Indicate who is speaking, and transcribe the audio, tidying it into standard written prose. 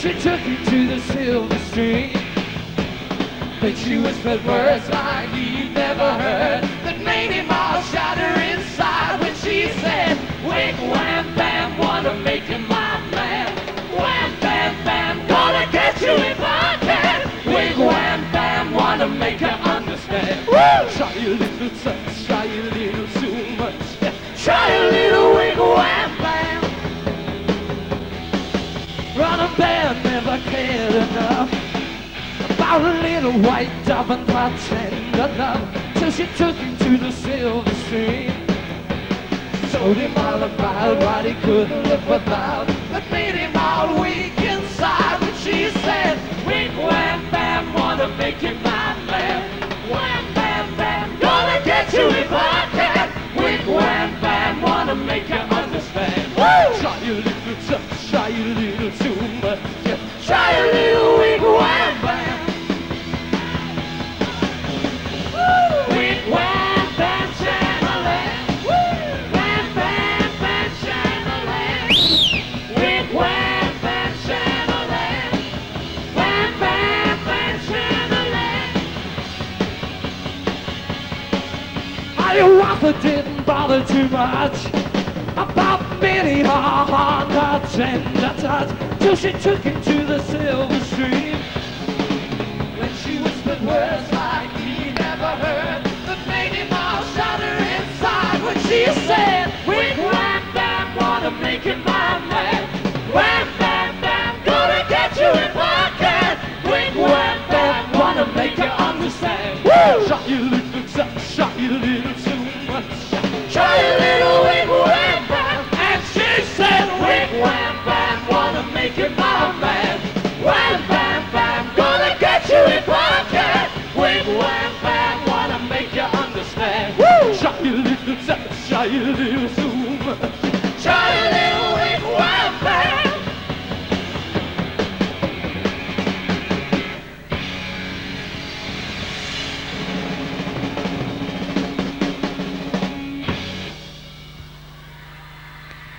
Speaker 1: she took him to the silver stream. Then she whispered words like he'd never heard that made him all shatter inside when she said, wig, wham, bam, wanna make him my man. Wham, bam, bam, gonna get you if I can. Wig, wham, bam, wanna make her understand. Woo! Try a little touch, try a little too much. Yeah. Try a little wig, wham, bam. Running band never cared enough about a little white dove and tender love, till she took him to the silver stream. Told him all about what he couldn't live without, that made him all weak inside when she said, wig, wham, bam, wanna make him my man. Wham, bam, bam, gonna get you if I can. Wig, wham, bam, wanna make her understand. Woo! Try a little touch, try a little too much. Yeah. Try a little wig, wham, bam. Woo! Wig, wham, bam, sham-a-lam. Woo! Wham, bam, bam, sham-a-lam. Wig, wham, bam, sham-a-lam. Wham, bam, bam, sham-a-lam. Hiawatha didn't bother too much about Minnie Hard, her tender touch, till she took him to the silver stream. When she whispered words like he never heard, that made him all shatter inside when she said, wig, wham, bam, wanna make him my man. Wham, bam, bam, gonna get you if I can. Wig, wham, bam, wanna make you understand. Woo! Shot you little touch, shot you little touch.